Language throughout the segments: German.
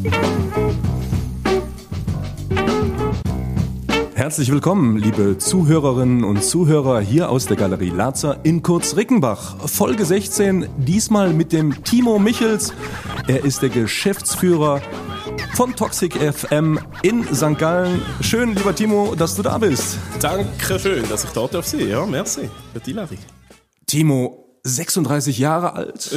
Herzlich willkommen, liebe Zuhörerinnen und Zuhörer hier aus der Galerie Lazer in Kurz-Rickenbach. Folge 16, diesmal mit dem Timo Michels. Er ist der Geschäftsführer von Toxic FM in St. Gallen. Schön, lieber Timo, dass du da bist. Danke schön, dass ich da darf sein. Ja, merci für die Einladung. Timo, 36 Jahre alt,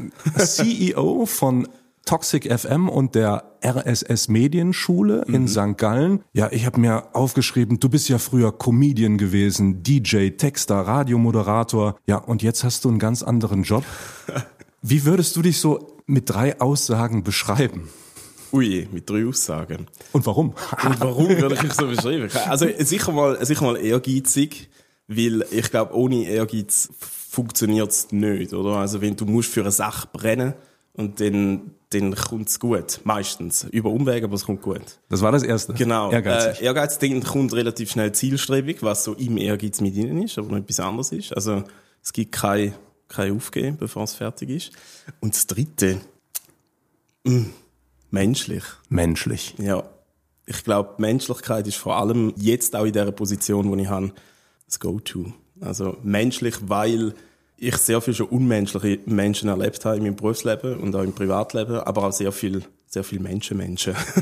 CEO von Toxic FM und der RSS Medienschule in St. Gallen. Ja, ich habe mir aufgeschrieben, du bist ja früher Comedian gewesen, DJ, Texter, Radiomoderator. Ja, und jetzt hast du einen ganz anderen Job. Wie würdest du dich so mit 3 Aussagen beschreiben? Ui, mit 3 Aussagen. Und warum? Und warum würde ich mich so beschreiben? Also sicher mal ehrgeizig, weil ich glaube, ohne Ehrgeiz funktioniert's nicht, oder? Also wenn du musst für eine Sache brennen und dann kommt's gut. Meistens. Über Umwege, aber es kommt gut. Das war das Erste. Genau. Ehrgeizig. Ehrgeiz, dann kommt relativ schnell zielstrebig, was so im Ehrgeiz mit ihnen ist, aber noch etwas anderes ist. Also es gibt kein Aufgeben, bevor es fertig ist. Und das Dritte, menschlich. Menschlich. Ja. Ich glaube, Menschlichkeit ist vor allem jetzt auch in dieser Position, die ich habe, das Go-To. Also menschlich, weil ich sehr viel schon unmenschliche Menschen erlebt habe in meinem Berufsleben und auch im Privatleben, aber auch sehr viel Menschen.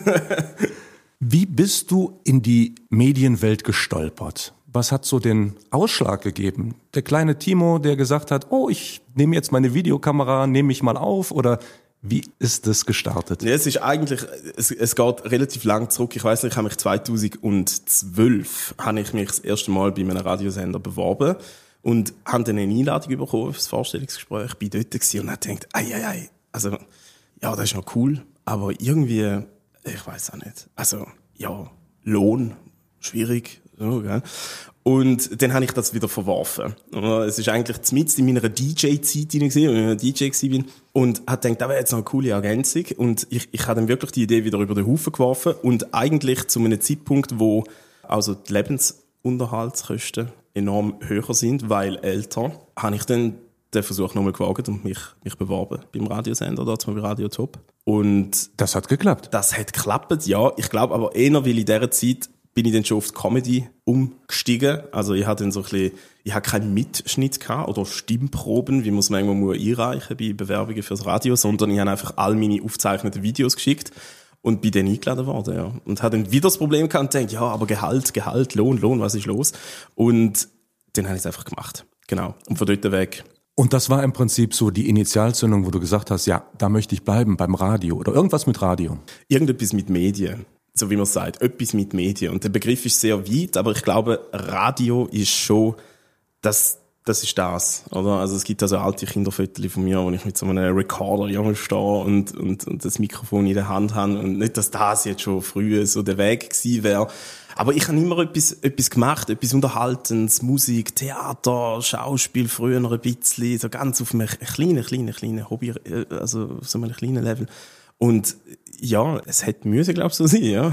Wie bist du in die Medienwelt gestolpert? Was hat so den Ausschlag gegeben? Der kleine Timo, der gesagt hat, oh, ich nehme jetzt meine Videokamera, nehme mich mal auf, oder wie ist das gestartet? Ja, es ist eigentlich, es geht relativ lang zurück. Ich weiss nicht, ich habe mich 2012 das erste Mal bei einem Radiosender beworben und habe dann eine Einladung bekommen fürs Vorstellungsgespräch. Ich war dort und habe gedacht, also, ja, das ist noch cool, aber irgendwie, ich weiss auch nicht. Also, ja, Lohn, schwierig, so, gell? Und dann habe ich das wieder verworfen. Es ist eigentlich mitten in meiner DJ-Zeit gewesen, als ich DJ war. Und habe gedacht, das wäre jetzt noch eine coole Ergänzung. Und ich habe dann wirklich die Idee wieder über den Haufen geworfen. Und eigentlich zu einem Zeitpunkt, wo also die Lebensunterhaltskosten enorm höher sind, weil älter, habe ich dann den Versuch nochmal gewagt und mich beworben beim Radiosender, da bei Radio Top. Und das hat geklappt? Das hat geklappt, ja. Ich glaube aber eher, weil in dieser Zeit bin ich dann schon auf die Comedy umgestiegen. Also ich hatte dann so ein bisschen, ich hatte keinen Mitschnitt gehabt oder Stimmproben, wie man es manchmal einreichen bei Bewerbungen fürs Radio, sondern ich habe einfach all meine aufgezeichneten Videos geschickt und bin dann eingeladen worden, ja. Und hatte dann wieder das Problem gehabt und dachte, ja, aber Gehalt, Lohn, was ist los? Und dann habe ich es einfach gemacht. Genau. Und von dort weg. Und das war im Prinzip so die Initialzündung, wo du gesagt hast, ja, da möchte ich bleiben, beim Radio oder irgendwas mit Radio. Irgendetwas mit Medien. So wie man sagt, etwas mit Medien. Und der Begriff ist sehr weit, aber ich glaube, Radio ist schon, das ist das, oder? Also es gibt also alte Kinderfotos von mir, wo ich mit so einem Recorder stehe und das Mikrofon in der Hand habe. Und nicht, dass das jetzt schon früher so der Weg gewesen wäre. Aber ich habe immer etwas gemacht, etwas Unterhaltendes, Musik, Theater, Schauspiel, früher noch ein bisschen, so ganz auf einem kleinen Hobby, also auf so einem kleinen Level. Und ja, es hätte müssen, glaube ich, so sein, ja.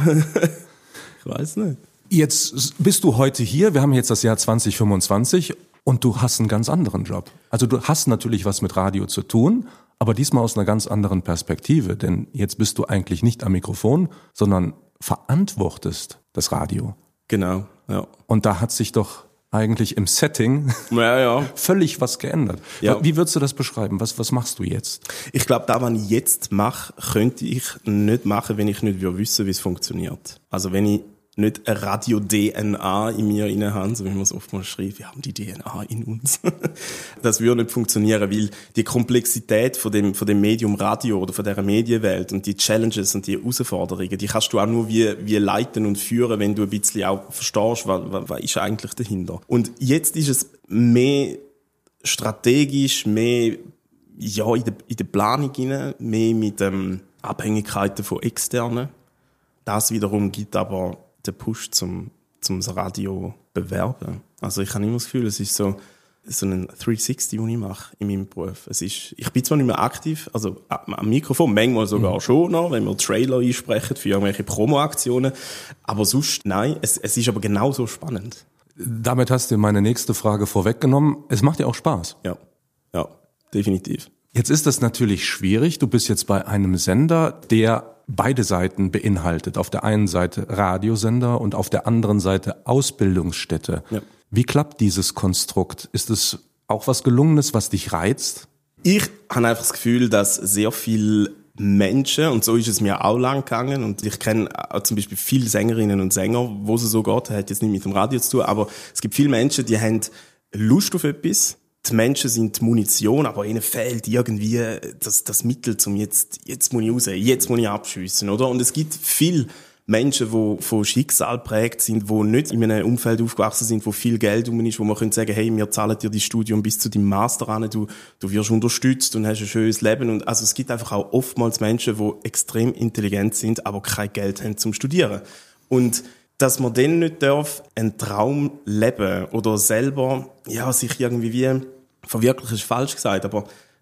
Ich weiß nicht. Jetzt bist du heute hier, wir haben jetzt das Jahr 2025 und du hast einen ganz anderen Job. Also du hast natürlich was mit Radio zu tun, aber diesmal aus einer ganz anderen Perspektive, denn jetzt bist du eigentlich nicht am Mikrofon, sondern verantwortest das Radio. Genau, ja. Und da hat sich doch eigentlich im Setting völlig was geändert. Ja. Wie würdest du das beschreiben? Was machst du jetzt? Ich glaube, das, was ich jetzt mache, könnte ich nicht machen, wenn ich nicht wüsste, wie es funktioniert. Also wenn ich nicht eine Radio-DNA in mir inne habe, so wie man es oftmals schreibt, wir haben die DNA in uns. Das würde nicht funktionieren, weil die Komplexität von dem Medium Radio oder von dieser Medienwelt und die Challenges und die Herausforderungen, die kannst du auch nur wie leiten und führen, wenn du ein bisschen auch verstehst, was ist eigentlich dahinter. Und jetzt ist es mehr strategisch, mehr in der Planung rein, mehr mit Abhängigkeiten von Externen. Das wiederum gibt aber den Push zum Radio bewerben. Also ich habe immer das Gefühl, es ist so ein 360, den ich mache in meinem Beruf. Ich bin zwar nicht mehr aktiv, also am Mikrofon, manchmal sogar schon noch, wenn wir Trailer einsprechen für irgendwelche Promo-Aktionen, aber sonst nein, es ist aber genauso spannend. Damit hast du meine nächste Frage vorweggenommen. Es macht dir auch Spaß. Ja, definitiv. Jetzt ist das natürlich schwierig. Du bist jetzt bei einem Sender, der beide Seiten beinhaltet. Auf der einen Seite Radiosender und auf der anderen Seite Ausbildungsstätte. Ja. Wie klappt dieses Konstrukt? Ist es auch was Gelungenes, was dich reizt? Ich habe einfach das Gefühl, dass sehr viele Menschen, und so ist es mir auch lang gegangen, und ich kenne auch zum Beispiel viele Sängerinnen und Sänger, wo es so geht, das hat jetzt nicht mit dem Radio zu tun, aber es gibt viele Menschen, die haben Lust auf etwas. Die Menschen sind die Munition, aber ihnen fehlt irgendwie das Mittel, um jetzt muss ich raus, jetzt muss ich abschiessen, oder? Und es gibt viele Menschen, die von Schicksal geprägt sind, die nicht in einem Umfeld aufgewachsen sind, wo viel Geld rum ist, wo man sagen, hey, wir zahlen dir dein Studium bis zu deinem Master an, du wirst unterstützt und hast ein schönes Leben. Und also es gibt einfach auch oftmals Menschen, die extrem intelligent sind, aber kein Geld haben zum Studieren. Und dass man dann nicht darf, einen Traum leben oder selber, sich irgendwie wie verwirklichen, ist falsch gesagt, aber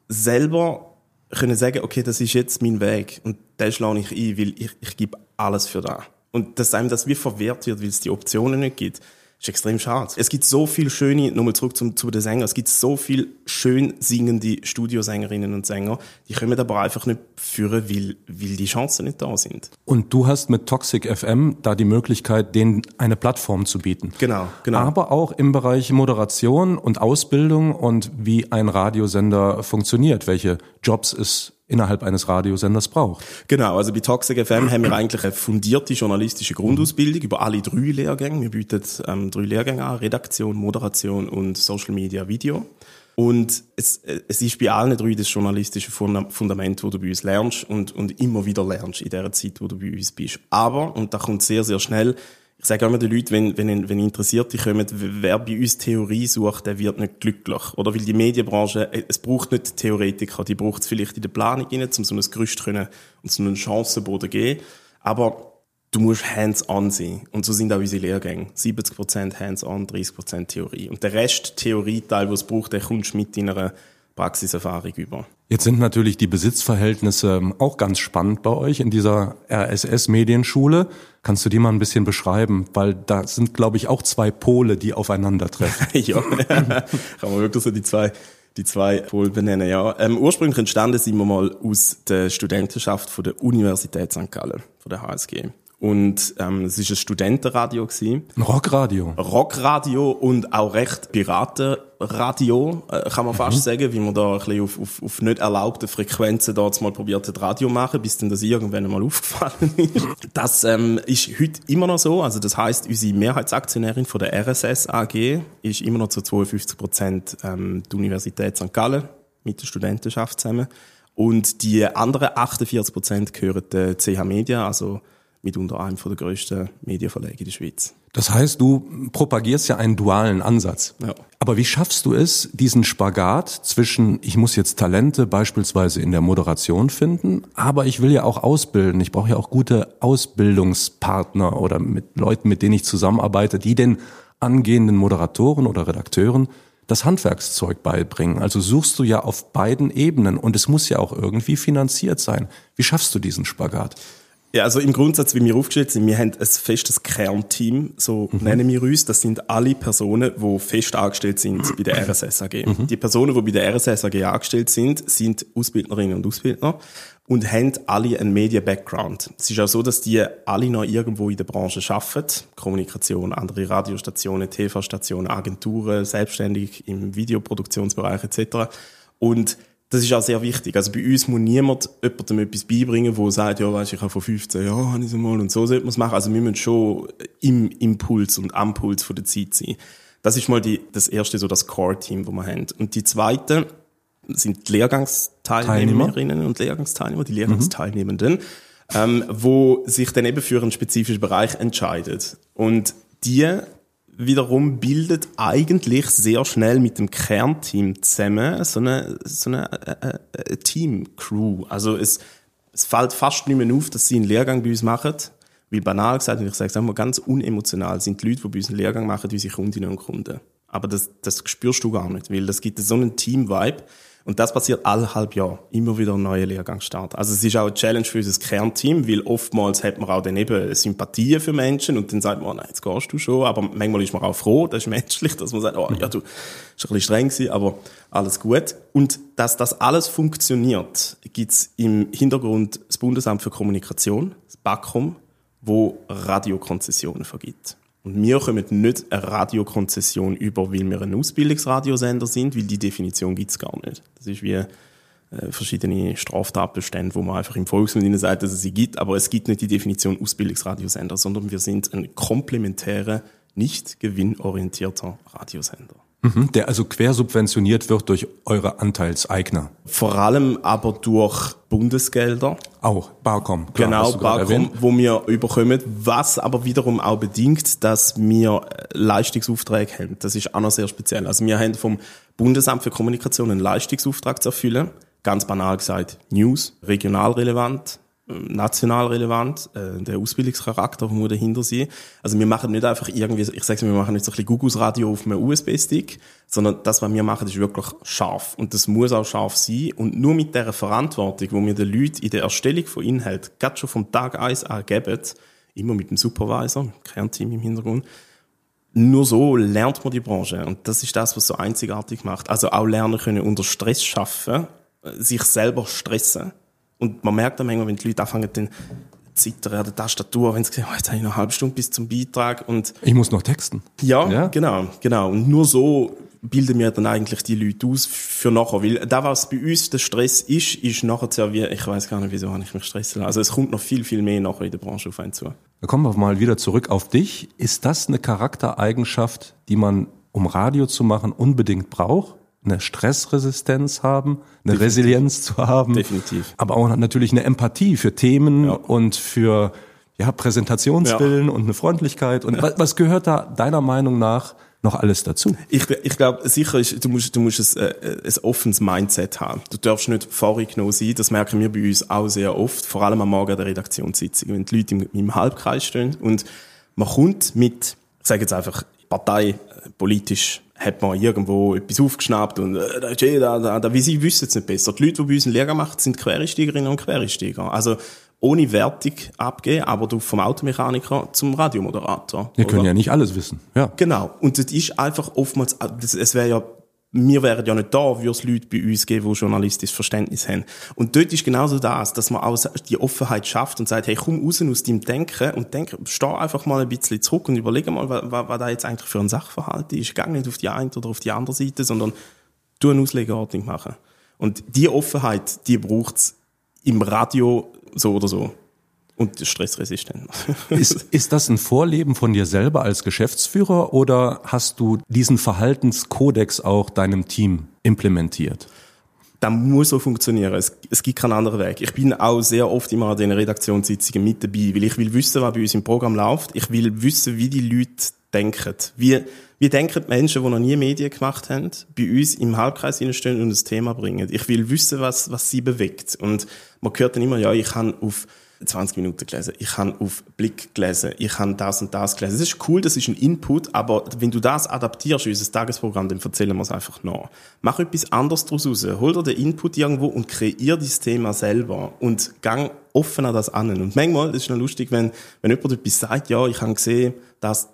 selber können sagen, okay, das ist jetzt mein Weg und den schlage ich ein, weil ich gebe alles für das. Und dass einem das wie verwehrt wird, weil es die Optionen nicht gibt, ist extrem schade. Es gibt so viele schöne, nochmal zurück zu den Sängern, es gibt so viele schön singende Studiosängerinnen und Sänger, die kommen aber einfach nicht führen, weil die Chancen nicht da sind. Und du hast mit Toxic FM da die Möglichkeit, denen eine Plattform zu bieten. Genau. Aber auch im Bereich Moderation und Ausbildung und wie ein Radiosender funktioniert, welche Jobs es innerhalb eines Radiosenders braucht. Genau, also bei Toxic FM haben wir eigentlich eine fundierte journalistische Grundausbildung über alle 3 Lehrgänge. Wir bieten 3 Lehrgänge an, Redaktion, Moderation und Social Media Video. Und es ist bei allen 3 das journalistische Fundament, das du bei uns lernst und immer wieder lernst in der Zeit, wo du bei uns bist. Aber, und da kommt sehr, sehr schnell, ich sage immer den Leuten, wenn Interessierte kommen, wer bei uns Theorie sucht, der wird nicht glücklich. Oder weil die Medienbranche, es braucht nicht Theoretiker, die braucht es vielleicht in der Planung rein, um so ein Gerüst können und so einen Chancenboden zu geben. Aber du musst hands-on sein. Und so sind auch unsere Lehrgänge. 70% hands-on, 30% Theorie. Und der Rest Theorieteil, den es braucht, den kommst du mit deiner Praxiserfahrung über. Jetzt sind natürlich die Besitzverhältnisse auch ganz spannend bei euch in dieser RSS-Medienschule. Kannst du die mal ein bisschen beschreiben? Weil da sind, glaube ich, auch 2 Pole, die aufeinandertreffen. Ja, kann man wirklich so die zwei Pole benennen, ja. Ursprünglich entstanden sind wir mal aus der Studentenschaft von der Universität St. Gallen, von der HSG. Und es war ein Studentenradio gewesen. Ein Rockradio. Rockradio und auch recht Piratenradio, kann man fast sagen, wie man da ein bisschen auf nicht erlaubte Frequenzen da jetzt mal probiert hat, Radio machen, bis dann das irgendwann mal aufgefallen ist. Das ist heute immer noch so. Also das heisst, unsere Mehrheitsaktionärin von der RSS AG ist immer noch zu 52% die Universität St. Gallen mit der Studentenschaft zusammen. Und die anderen 48% gehören der CH Media, also mitunter einem der grössten Medienverlage in der Schweiz. Das heißt, du propagierst ja einen dualen Ansatz. Ja. Aber wie schaffst du es, diesen Spagat zwischen, ich muss jetzt Talente beispielsweise in der Moderation finden, aber ich will ja auch ausbilden. Ich brauche ja auch gute Ausbildungspartner oder mit Leuten, mit denen ich zusammenarbeite, die den angehenden Moderatoren oder Redakteuren das Handwerkszeug beibringen. Also suchst du ja auf beiden Ebenen und es muss ja auch irgendwie finanziert sein. Wie schaffst du diesen Spagat? Ja, also im Grundsatz, wie wir aufgestellt sind, wir haben ein festes Kernteam, so nennen wir uns. Das sind alle Personen, die fest angestellt sind bei der RSS AG. Die Personen, die bei der RSS AG angestellt sind Ausbildnerinnen und Ausbildner und haben alle einen Media-Background. Es ist auch so, dass die alle noch irgendwo in der Branche arbeiten. Kommunikation, andere Radiostationen, TV-Stationen, Agenturen, selbstständig im Videoproduktionsbereich etc. Und das ist auch sehr wichtig. Also bei uns muss niemand jemandem etwas beibringen, der sagt, ja, weisst, ich habe vor 15 Jahren habe ich es mal und so sollte man es machen. Also wir müssen schon im Impuls und am Puls von der Zeit sein. Das ist mal das erste, so das Core-Team, das wir haben. Und die zweite sind die Lehrgangsteilnehmerinnen und Lehrgangsteilnehmer, die Lehrgangsteilnehmenden, wo sich dann eben für einen spezifischen Bereich entscheiden. Und die wiederum bildet eigentlich sehr schnell mit dem Kernteam zusammen so eine Team-Crew. Also es fällt fast nicht mehr auf, dass sie einen Lehrgang bei uns machen, weil banal gesagt, und ich sage es einmal ganz unemotional, sind die Leute, die bei uns einen Lehrgang machen, unsere Kundinnen und Kunden. Aber das spürst du gar nicht, weil das gibt so einen Team-Vibe, Und das passiert alle halb Jahr. Immer wieder ein neuer Lehrgangsstart. Also es ist auch eine Challenge für unser Kernteam, weil oftmals hat man auch dann eben Sympathien für Menschen und dann sagt man, nein, jetzt gehst du schon. Aber manchmal ist man auch froh, das ist menschlich, dass man sagt, oh ja, du bist ein bisschen streng gewesen, aber alles gut. Und dass das alles funktioniert, gibt's im Hintergrund das Bundesamt für Kommunikation, das BAKOM, wo Radiokonzessionen vergibt. Und wir kommen nicht eine Radiokonzession über, weil wir ein Ausbildungsradiosender sind, weil die Definition gibt's gar nicht. Das ist wie verschiedene Straftatbestände, wo man einfach im Volksmund sagt, dass es sie gibt, aber es gibt nicht die Definition Ausbildungsradiosender, sondern wir sind ein komplementärer, nicht gewinnorientierter Radiosender. Der also quersubventioniert wird durch eure Anteilseigner. Vor allem aber durch Bundesgelder. Auch, BAKOM. Klar, genau, BAKOM, wo wir überkommen, was aber wiederum auch bedingt, dass wir Leistungsaufträge haben. Das ist auch noch sehr speziell. Also wir haben vom Bundesamt für Kommunikation einen Leistungsauftrag zu erfüllen. Ganz banal gesagt, News, regional relevant, national relevant, der Ausbildungscharakter muss dahinter sein. Also wir machen nicht einfach irgendwie, ich sage, wir machen nicht so ein bisschen Googles Radio auf einem USB-Stick, sondern das, was wir machen, ist wirklich scharf. Und das muss auch scharf sein. Und nur mit dieser Verantwortung, die wir den Leuten in der Erstellung von Inhalten, gerade schon vom Tag 1 an geben, immer mit dem Supervisor, mit dem Kernteam im Hintergrund, nur so lernt man die Branche. Und das ist das, was so einzigartig macht. Also auch lernen können, unter Stress schaffen, sich selber stressen. Und man merkt dann manchmal, wenn die Leute anfangen, dann zittern an der Tastatur, wenn sie sagen, jetzt habe ich noch eine halbe Stunde bis zum Beitrag. Und ich muss noch texten. Ja, genau. Und nur so bilden wir dann eigentlich die Leute aus für nachher. Weil das, was bei uns der Stress ist nachher sehr wie, ich weiss gar nicht, wieso habe ich mich stressen lassen. Also es kommt noch viel, viel mehr nachher in der Branche auf einen zu. Da kommen wir mal wieder zurück auf dich. Ist das eine Charaktereigenschaft, die man, um Radio zu machen, unbedingt braucht? Eine Stressresistenz haben, eine Resilienz zu haben. Definitiv. Aber auch natürlich eine Empathie für Themen und für Präsentationswillen und eine Freundlichkeit. Und was gehört da deiner Meinung nach noch alles dazu? Ich glaube, sicher ist, du musst ein offenes Mindset haben. Du darfst nicht vorgenommen sein. Das merken wir bei uns auch sehr oft, vor allem am Morgen der Redaktionssitzung, wenn die Leute im Halbkreis stehen und man kommt mit, ich sage jetzt einfach, parteipolitisch hat man irgendwo etwas aufgeschnappt und wie sie wissen es nicht besser. Die Leute, die bei uns einen Lehrgang machen, sind Quereinsteigerinnen und Quereinsteiger. Also ohne Wertung abgeben, aber du vom Automechaniker zum Radiomoderator. Wir können ja nicht alles wissen. Ja. Genau. Und das ist einfach oftmals, wir wären ja nicht da, würde es Leute bei uns geben, die journalistisches Verständnis haben. Und dort ist genauso das, dass man auch die Offenheit schafft und sagt, hey, komm raus aus deinem Denken und steh einfach mal ein bisschen zurück und überlege mal, was da jetzt eigentlich für ein Sachverhalt ist. Geh nicht auf die eine oder auf die andere Seite, sondern tu eine Auslegeordnung machen. Und die Offenheit, die braucht's im Radio so oder so. Und stressresistent. Ist das ein Vorleben von dir selber als Geschäftsführer oder hast du diesen Verhaltenskodex auch deinem Team implementiert? Das muss so funktionieren. Es gibt keinen anderen Weg. Ich bin auch sehr oft immer an den Redaktionssitzungen mit dabei, weil ich will wissen, was bei uns im Programm läuft. Ich will wissen, wie die Leute denken. Wie denken die Menschen, die noch nie Medien gemacht haben, bei uns im Halbkreis stehen und ein Thema bringen. Ich will wissen, was sie bewegt. Und man hört dann immer, ja, ich habe auf 20 Minuten gelesen, ich habe auf Blick gelesen, ich habe das und das gelesen. Das ist cool, das ist ein Input, aber wenn du das adaptierst in unser Tagesprogramm, dann erzählen wir es einfach nach. Mach etwas anderes daraus raus. Hol dir den Input irgendwo und kreier dein Thema selber und gang offen an das an. Und manchmal, das ist noch lustig, wenn jemand etwas sagt, ja, ich habe gesehen, das,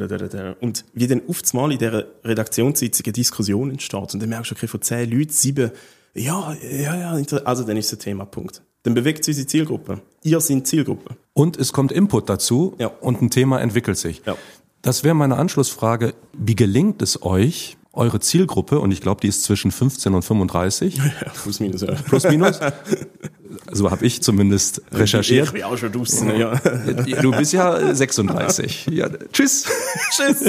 und wie dann oftmals in dieser Redaktionssitzung eine Diskussion entsteht und dann merkst du, okay, von 10 Leuten, 7, ja, also dann ist der Themapunkt. Dann bewegt sich unsere Zielgruppe. Ihr seid Zielgruppe. Und es kommt Input dazu und ein Thema entwickelt sich. Ja. Das wäre meine Anschlussfrage. Wie gelingt es euch, eure Zielgruppe, und ich glaube, die ist zwischen 15 und 35. Ja, plus minus, ja. Plus minus? So habe ich zumindest recherchiert. Ich bin auch schon draußen, ja. Du bist ja 36. Ja, tschüss. Tschüss.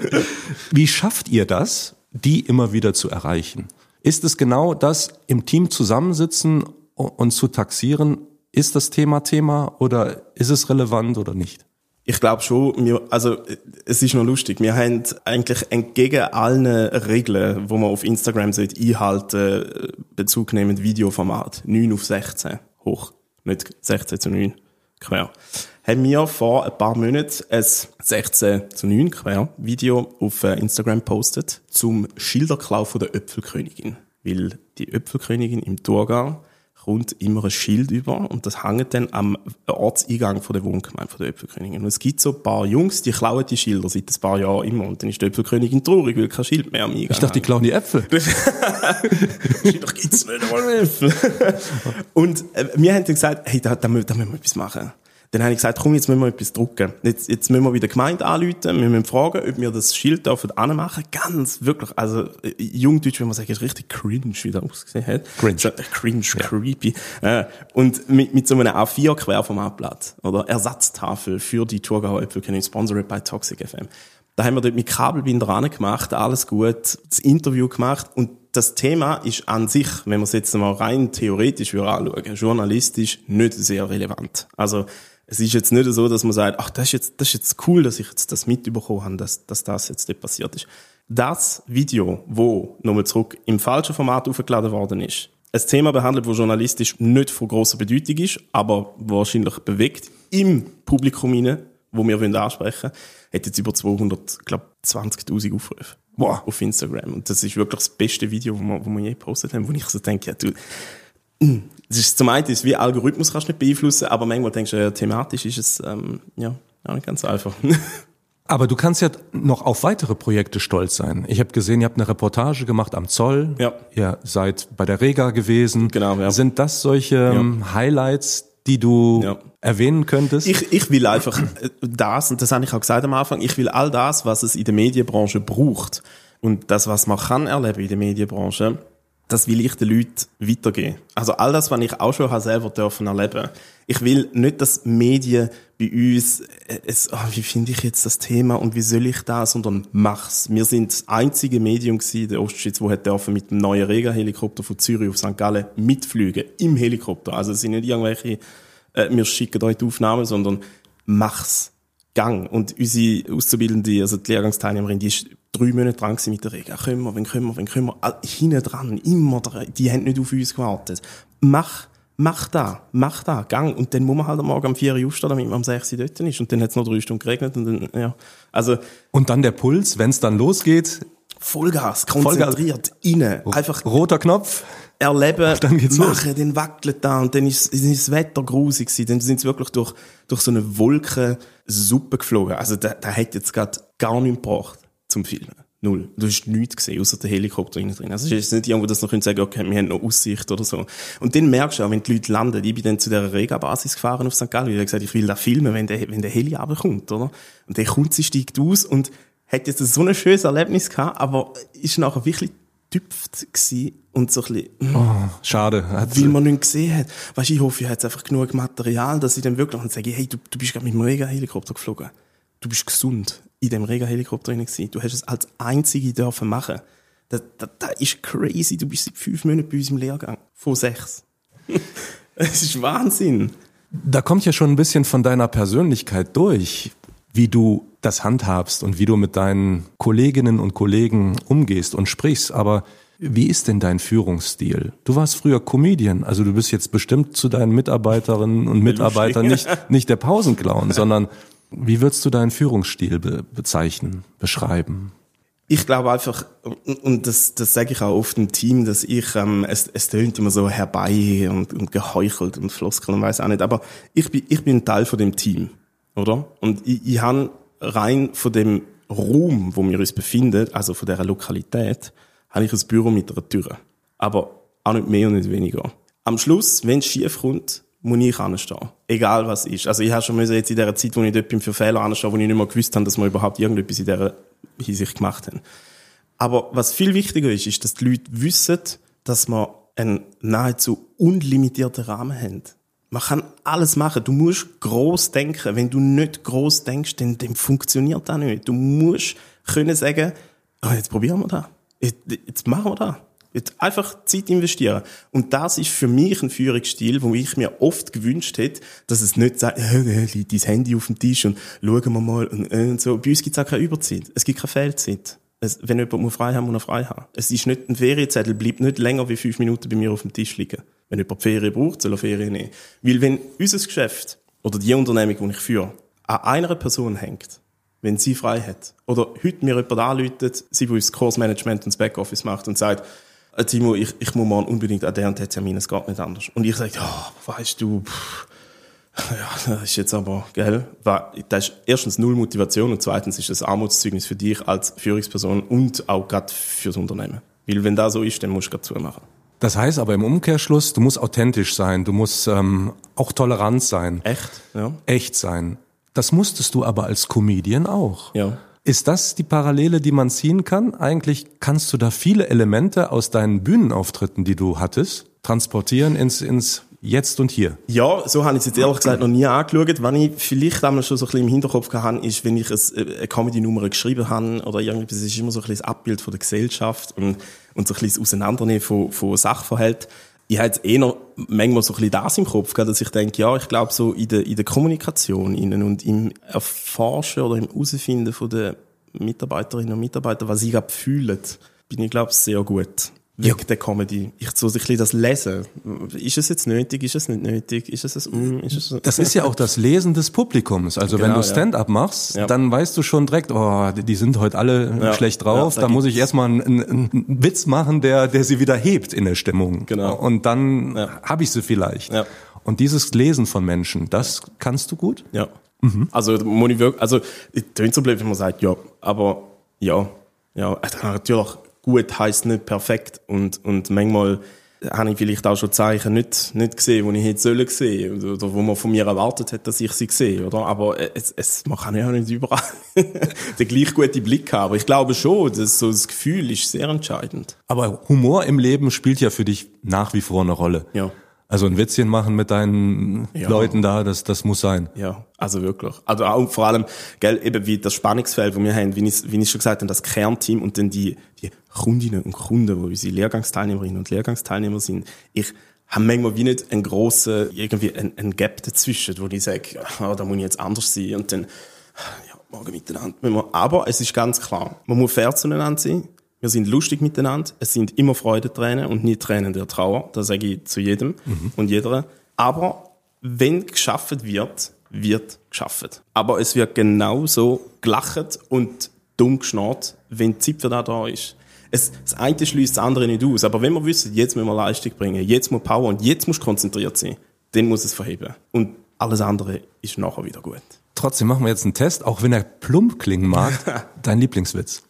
Wie schafft ihr das, die immer wieder zu erreichen? Ist es genau das, im Team zusammensitzen und zu taxieren, ist das Thema oder ist es relevant oder nicht? Ich glaube schon, es ist noch lustig. Wir haben eigentlich entgegen allen Regeln, wo man auf Instagram einhalten, Bezug nehmen, Videoformat, 9:16 hoch, nicht 16:9 quer. Haben wir vor ein paar Monaten ein 16:9 quer Video auf Instagram postet zum Schilderklau von der Äpfelkönigin. weil die Äpfelkönigin im Thurgau kommt immer ein Schild über und das hängt dann am Ortseingang von der Wohngemeinde von der Äpfelkönigin. Und es gibt so ein paar Jungs, die klauen die Schilder seit ein paar Jahren immer und dann ist die Äpfelkönigin traurig, weil kein Schild mehr am Eingang Ich dachte, die klauen die Äpfel. Schilder gibt's nicht einmal Äpfel. Und wir haben dann gesagt, hey, da müssen wir etwas machen. Dann habe ich gesagt, komm, jetzt müssen wir etwas drucken. Jetzt müssen wir wieder die Gemeinde anrufen, wir müssen fragen, ob wir das Schild dürfen anmachen. Ganz, wirklich, also, Jungdeutsch, wenn man sagt, ist richtig cringe, wie das ausgesehen hat. Cringe, creepy. Und mit so einem A4-Querformatblatt, oder Ersatztafel für die Thurgauer Äpfelkönigin, sponsored by Toxic FM. Da haben wir dort mit Kabelbinder angemacht, alles gut, das Interview gemacht und das Thema ist an sich, wenn man es jetzt mal rein theoretisch anschauen, journalistisch nicht sehr relevant. Also, es ist jetzt nicht so, dass man sagt, ach, das ist jetzt cool, dass ich jetzt das mitbekommen habe, dass das jetzt nicht passiert ist. Das Video, wo, nochmal zurück, im falschen Format aufgeladen worden ist, ein Thema behandelt, wo journalistisch nicht von grosser Bedeutung ist, aber wahrscheinlich bewegt im Publikum hinein, wo wir ansprechen wollen, hat jetzt über 220.000 Aufrufe. Wow. Auf Instagram. Und das ist wirklich das beste Video, wo wir je gepostet haben, wo ich so denke, ja, du, das ist zum einen, ist wie Algorithmus kannst du nicht beeinflussen, aber manchmal denkst du, ja, thematisch ist es, auch nicht ganz einfach. Aber du kannst ja noch auf weitere Projekte stolz sein. Ich habe gesehen, ihr habt eine Reportage gemacht am Zoll. Ja. Ihr seid bei der Rega gewesen. Genau, ja. Sind das solche Highlights, die du erwähnen könntest? Ich will einfach das, und das habe ich auch gesagt am Anfang, ich will all das, was es in der Medienbranche braucht und das, was man kann erleben in der Medienbranche, das will ich den Leuten weitergeben. Also all das, was ich auch schon selber dürfen erleben. Ich will nicht, dass Medien bei uns, wie finde ich jetzt das Thema und wie soll ich das, sondern mach's. Wir sind das einzige Medium gewesen, der Ostschweiz, wo dürfen mit dem neuen Rega-Helikopter von Zürich auf St. Gallen mitfliegen. Im Helikopter. Also es sind nicht irgendwelche, wir schicken euch die Aufnahmen, sondern mach's. Gang. Und unsere Auszubildende, also die Lehrgangsteilnehmerin, die ist 3 Monate dran gewesen mit der Rega. Können wir. Hinten dran, immer dran. Die haben nicht auf uns gewartet. Mach da, gang. Und dann muss man halt am Morgen um 4 Uhr aufstehen, damit man am 6 Uhr dort ist. Und dann hat es noch 3 Stunden geregnet und dann, ja. Also. Und dann der Puls, wenn es dann losgeht. Vollgas, konzentriert, rein. Einfach. Roter Knopf. Erleben, dann geht's machen, dann wackelt da und dann ist das Wetter grusig gewesen. Dann sind sie wirklich durch so eine Wolkensuppe geflogen. Also da hat jetzt gerade gar nichts gebracht zum Filmen. Null. Du hast nichts gesehen, außer der Helikopter innen drin. Also es ist nicht irgendwo, dass noch sagen, okay, wir haben noch Aussicht oder so. Und dann merkst du auch, wenn die Leute landen, ich bin dann zu dieser Rega-Basis gefahren auf St. Gallen, ich habe gesagt, ich will da filmen, wenn der Heli runterkommt, oder? Und der kommt, sie steigt aus und hat jetzt so ein schönes Erlebnis gehabt, aber ist nachher wirklich getüpft gsi und so ein bisschen, schade. Weil man nichts gesehen hat. Weißt du, ich hoffe, ich habe jetzt einfach genug Material, dass ich dann wirklich und sage, hey, du bist gerade mit dem Rega-Helikopter geflogen. Du bist gesund in dem Rega-Helikopter drin gewesen. Du hast es als Einzige dürfen machen. Das ist crazy. Du bist seit 5 Monaten bei uns im Lehrgang. Von 6. Es ist Wahnsinn. Da kommt ja schon ein bisschen von deiner Persönlichkeit durch, wie du das handhabst und wie du mit deinen Kolleginnen und Kollegen umgehst und sprichst. Aber wie ist denn dein Führungsstil? Du warst früher Comedian, also du bist jetzt bestimmt zu deinen Mitarbeiterinnen und Mitarbeitern nicht der Pausenclown, sondern wie würdest du deinen Führungsstil bezeichnen, beschreiben? Ich glaube einfach, und das sage ich auch oft im Team, dass ich, es tönt immer so herbei und geheuchelt und Floskeln und weiss auch nicht, aber ich bin ein Teil von dem Team, oder? Und ich habe rein von dem Raum, wo wir uns befinden, also von dieser Lokalität, habe ich ein Büro mit einer Tür. Aber auch nicht mehr und nicht weniger. Am Schluss, wenn es schief kommt, muss ich anstehen. Egal was ist. Also ich habe schon jetzt in dieser Zeit, wo ich dort bin, für Fehler anstehen, wo ich nicht mehr gewusst habe, dass wir überhaupt irgendetwas in dieser Hinsicht gemacht haben. Aber was viel wichtiger ist, dass die Leute wissen, dass wir einen nahezu unlimitierten Rahmen haben. Man kann alles machen. Du musst gross denken. Wenn du nicht gross denkst, dann funktioniert das nicht. Du musst können sagen, jetzt probieren wir das. Jetzt machen wir das. Jetzt einfach Zeit investieren. Und das ist für mich ein Führungsstil, wo ich mir oft gewünscht hätte, dass es nicht sagt, liegt dein Handy auf dem Tisch und schauen wir mal und so. Bei uns gibt es auch keine Überzeit. Es gibt keine Fehlzeit. Wenn jemand frei haben, muss er frei haben. Es ist nicht ein Ferienzettel, bleibt nicht länger wie 5 Minuten bei mir auf dem Tisch liegen. Wenn jemand Ferien braucht, soll er Ferien nehmen. Weil wenn unser Geschäft oder die Unternehmung, die ich führe, an einer Person hängt, wenn sie frei hat, oder heute mir jemand anruft, sie, die uns das Kursmanagement und das Backoffice macht und sagt, Timo, ich muss morgen unbedingt an der und der Termin, es geht nicht anders. Und ich sage, weißt du, ja, das ist jetzt aber, gell, das ist erstens null Motivation und zweitens ist das Armutszeugnis für dich als Führungsperson und auch gerade fürs Unternehmen. Weil wenn das so ist, dann musst du gerade zumachen. Das heißt aber im Umkehrschluss, du musst authentisch sein, du musst auch tolerant sein. Echt? Ja. Echt sein. Das musstest du aber als Comedian auch. Ja. Ist das die Parallele, die man ziehen kann? Eigentlich kannst du da viele Elemente aus deinen Bühnenauftritten, die du hattest, transportieren ins Jetzt und Hier. Ja, so habe ich es jetzt ehrlich gesagt noch nie angeschaut. Was ich vielleicht einmal schon so ein bisschen im Hinterkopf hatte, ist, wenn ich eine Comedy-Nummer geschrieben habe oder irgendwas, es ist immer so ein bisschen das Abbild von der Gesellschaft und so ein bisschen das Auseinandernehmen von Sachverhalten. Ich habe jetzt eher manchmal so ein bisschen das im Kopf, dass ich denke, ja, ich glaube so in der Kommunikation innen und im Erforschen oder im Herausfinden von den Mitarbeiterinnen und Mitarbeitern, was sie gerade fühlen, bin ich, glaube ich, sehr gut. Wegen der Comedy. Ich so ein bisschen das Lesen. Ist es jetzt nötig? Ist es nicht nötig? Ist es Das ist ja auch das Lesen des Publikums. Also genau, wenn du Stand-up machst, dann weißt du schon direkt, die sind heute alle schlecht drauf. Da muss ich erstmal einen Witz machen, der sie wieder hebt in der Stimmung. Genau. Und dann habe ich sie vielleicht. Ja. Und dieses Lesen von Menschen, das kannst du gut? Ja. Mhm. Also, es tönt so blöd, wenn man sagt, ja, aber ja, natürlich. Gut heisst nicht perfekt und manchmal habe ich vielleicht auch schon Zeichen nicht gesehen, die ich hätte sollen sehen oder wo man von mir erwartet hat, dass ich sie sehe, oder? Aber man kann ja nicht überall den gleich guten Blick haben. Aber ich glaube schon, dass so das Gefühl ist sehr entscheidend. Aber Humor im Leben spielt ja für dich nach wie vor eine Rolle. Ja. Also ein Witzchen machen mit deinen Leuten da, das muss sein. Ja, also wirklich. Also auch vor allem, gell, eben wie das Spannungsfeld, das wir haben, wie ich schon gesagt habe, das Kernteam und dann die Kundinnen und Kunden, wo unsere Lehrgangsteilnehmerinnen und Lehrgangsteilnehmer sind. Ich habe manchmal wie nicht einen grossen, irgendwie ein Gap dazwischen, wo ich sage, da muss ich jetzt anders sein und dann, morgen miteinander. Aber es ist ganz klar, man muss fair zueinander sein. Wir sind lustig miteinander. Es sind immer Freudentränen und nicht Tränen der Trauer. Das sage ich zu jedem und jeder. Aber wenn geschafft wird geschafft. Aber es wird genauso gelacht und dumm geschnarrt, wenn die Zeit für das da ist. Das eine schließt das andere nicht aus. Aber wenn wir wissen, jetzt müssen wir Leistung bringen, jetzt muss Power und jetzt musst du konzentriert sein, dann muss es verheben. Und alles andere ist nachher wieder gut. Trotzdem machen wir jetzt einen Test, auch wenn er plump klingen mag. Dein Lieblingswitz?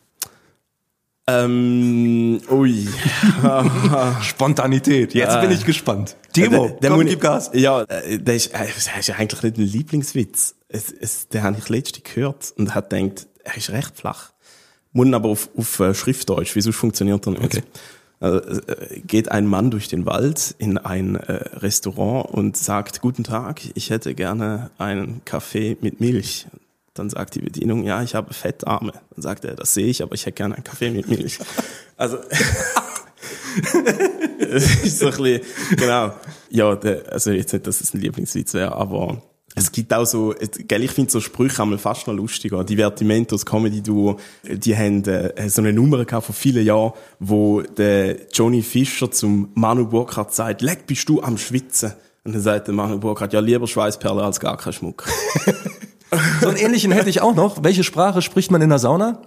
Spontanität. Jetzt bin ich gespannt. Timo, gib Gas. Ja, der ist ja eigentlich nicht ein Lieblingswitz. Den habe ich letztens gehört und hat gedacht, er ist recht flach. Muss aber auf Schriftdeutsch, wie sonst funktioniert er nicht. Okay. Geht ein Mann durch den Wald in ein Restaurant und sagt, guten Tag, ich hätte gerne einen Kaffee mit Milch. Dann sagt die Bedienung, ja, ich habe Fettarme. Dann sagt er, das sehe ich, aber ich hätte gerne einen Kaffee mit Milch. Also, es ist so ein bisschen, genau. Ja, also jetzt nicht, dass es ein Lieblingswitz wäre, aber es gibt auch so, gell, ich finde so Sprüche einmal fast noch lustiger. Divertimentos Comedy Duo, die haben so eine Nummer gehabt vor vielen Jahren, wo der Johnny Fischer zum Manu Burkhardt sagt, leck, bist du am Schwitzen? Und dann sagt der Manu Burkhardt, ja, lieber Schweißperle als gar kein Schmuck. So einen ähnlichen hätte ich auch noch. Welche Sprache spricht man in der Sauna?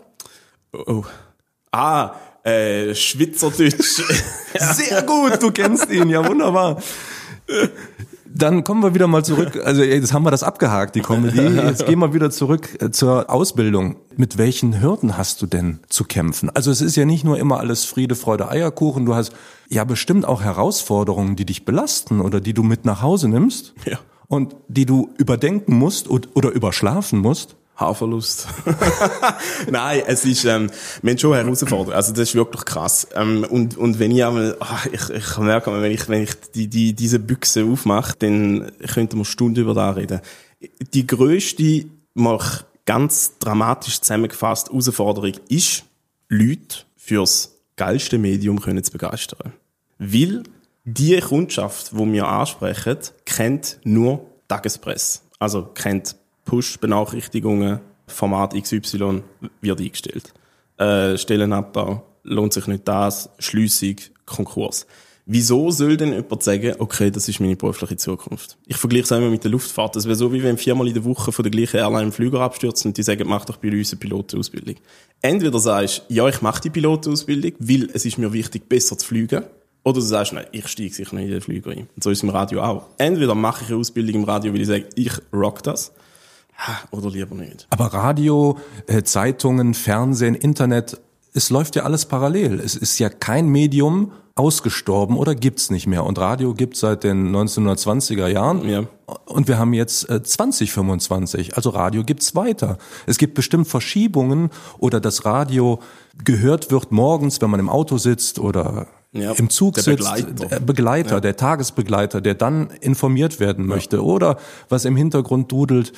Schwitzerdeutsch. Sehr gut, du kennst ihn, ja wunderbar. Dann kommen wir wieder mal zurück, also jetzt haben wir das abgehakt, die Comedy. Jetzt gehen wir wieder zurück zur Ausbildung. Mit welchen Hürden hast du denn zu kämpfen? Also es ist ja nicht nur immer alles Friede, Freude, Eierkuchen. Du hast ja bestimmt auch Herausforderungen, die dich belasten oder die du mit nach Hause nimmst. Ja. Und die du überdenken musst oder überschlafen musst? Haarverlust. Nein, es ist, wir haben schon Herausforderungen. Also, das ist wirklich krass. Und wenn ich einmal, ich merke einmal, wenn ich diese Büchse aufmache, dann könnten wir Stunden über das reden. Die grösste, mal ganz dramatisch zusammengefasst, Herausforderung ist, Leute fürs geilste Medium können zu begeistern. Weil die Kundschaft, die wir ansprechen, kennt nur Tagespresse. Also kennt Push-Benachrichtigungen, Format XY wird eingestellt. Stellenabbau, lohnt sich nicht das, Schliessung, Konkurs. Wieso soll denn jemand sagen, okay, das ist meine berufliche Zukunft? Ich vergleiche es immer mit der Luftfahrt. Das wäre so, wie wenn 4-mal in der Woche von der gleichen Airline ein Flüger abstürzt und die sagen, mach doch bei uns eine Pilotenausbildung. Entweder sagst du, ja, ich mache die Pilotenausbildung, weil es ist mir wichtig, besser zu fliegen. Oder du sagst, nein, ich steige sicher nicht in den Flüger ein. Und so ist es im Radio auch. Entweder mache ich eine Ausbildung im Radio, weil ich sage, ich rock das. Oder lieber nicht. Aber Radio, Zeitungen, Fernsehen, Internet, es läuft ja alles parallel. Es ist ja kein Medium ausgestorben oder gibt's nicht mehr. Und Radio gibt's seit den 1920er Jahren. Ja. Und wir haben jetzt 2025. Also Radio gibt's weiter. Es gibt bestimmt Verschiebungen oder das Radio gehört wird morgens, wenn man im Auto sitzt oder im Zug sitzt. Der Begleiter, der Tagesbegleiter, der dann informiert werden möchte. Oder was im Hintergrund dudelt,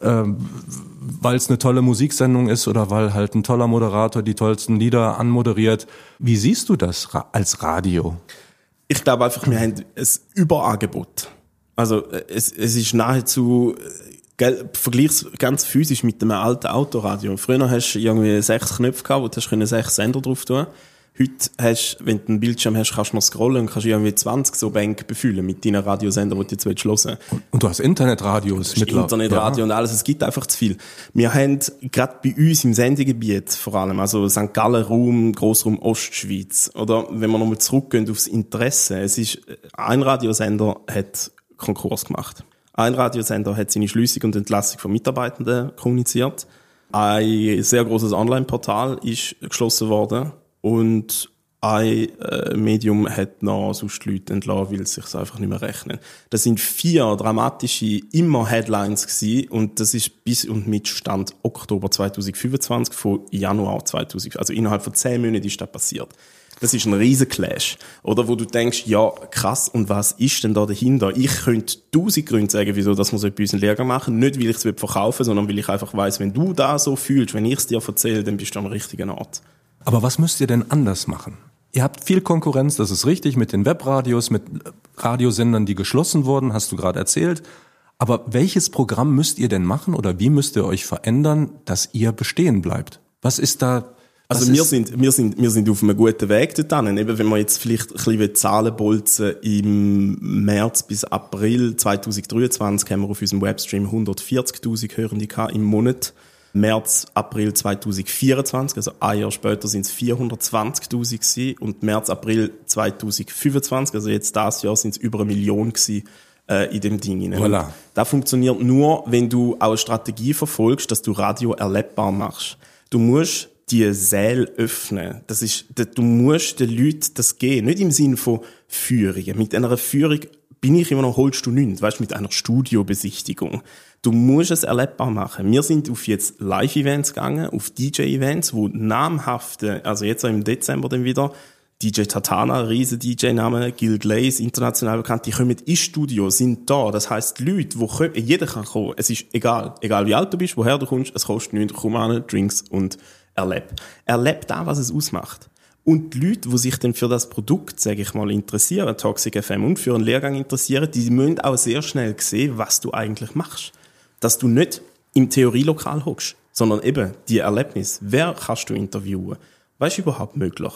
weil es eine tolle Musiksendung ist oder weil halt ein toller Moderator die tollsten Lieder anmoderiert. Wie siehst du das als Radio? Ich glaube einfach, wir haben ein Überangebot. Also es ist nahezu, vergleich's ganz physisch mit dem alten Autoradio. Früher hast du irgendwie 6 Knöpfe gehabt, wo du 6 Sender drauf tun. Heute hast, wenn du einen Bildschirm hast, kannst du noch scrollen und kannst irgendwie 20 so Bänke befüllen mit deinen Radiosendern, die du jetzt hören willst. Und du hast Internetradios mittlerweile. Internetradio und alles, es gibt einfach zu viel. Wir haben gerade bei uns im Sendegebiet vor allem, also St. Gallen Raum, Grossraum Ostschweiz, oder wenn wir nochmal zurückgehen aufs Interesse, es ist, ein Radiosender hat Konkurs gemacht. Ein Radiosender hat seine Schliessung und Entlassung von Mitarbeitenden kommuniziert. Ein sehr grosses Online-Portal ist geschlossen worden. Und ein Medium hat noch sonst die Leute entlassen, weil es sich einfach nicht mehr rechnen. Das sind 4 dramatische immer Headlines gewesen, und das ist bis und mit Stand Oktober 2025 von Januar 2000. Also innerhalb von 10 Monaten ist das passiert. Das ist ein riesen Clash. Oder wo du denkst, ja, krass, und was ist denn da dahinter? Ich könnte 1000 Gründe sagen, wieso dass wir so bei uns einen Lehrgang machen. Nicht, weil ich es verkaufen will, sondern weil ich einfach weiss, wenn du da so fühlst, wenn ich es dir erzähle, dann bist du am richtigen Ort. Aber was müsst ihr denn anders machen? Ihr habt viel Konkurrenz, das ist richtig, mit den Webradios, mit Radiosendern, die geschlossen wurden, hast du gerade erzählt. Aber welches Programm müsst ihr denn machen oder wie müsst ihr euch verändern, dass ihr bestehen bleibt? Was ist da? Also wir sind auf einem guten Weg dorthin. Eben, wenn wir jetzt vielleicht ein bisschen Zahlen bolzen, im März bis April 2023 haben wir auf unserem Webstream 140.000 Hörende im Monat. März, April 2024, also ein Jahr später sind es 420.000 gewesen, und März, April 2025, also jetzt das Jahr, sind es über 1 Million gewesen, in dem Ding. Voilà. Das funktioniert nur, wenn du auch eine Strategie verfolgst, dass du Radio erlebbar machst. Du musst die Säle öffnen. Du musst den Leuten das geben. Nicht im Sinne von Führungen. Mit einer Führung bin ich immer noch, holst du nichts. Weißt du, mit einer Studiobesichtigung. Du musst es erlebbar machen. Wir sind auf jetzt Live-Events gegangen, auf DJ-Events, wo namhafte, also jetzt auch im Dezember dann wieder, DJ Tatana, riesen DJ-Name, Gil Glaze, international bekannt, die kommen ins Studio, sind da. Das heisst, die Leute, die kommen, jeder kann kommen. Es ist egal wie alt du bist, woher du kommst, es kostet nichts, komm an, Drinks und erleb da, was es ausmacht. Und die Leute, die sich dann für das Produkt, sage ich mal, interessieren, Toxic FM, und für einen Lehrgang interessieren, die müssen auch sehr schnell sehen, was du eigentlich machst. Dass du nicht im Theorielokal hockst, sondern eben die Erlebnis. Wer kannst du interviewen? Was ist überhaupt möglich?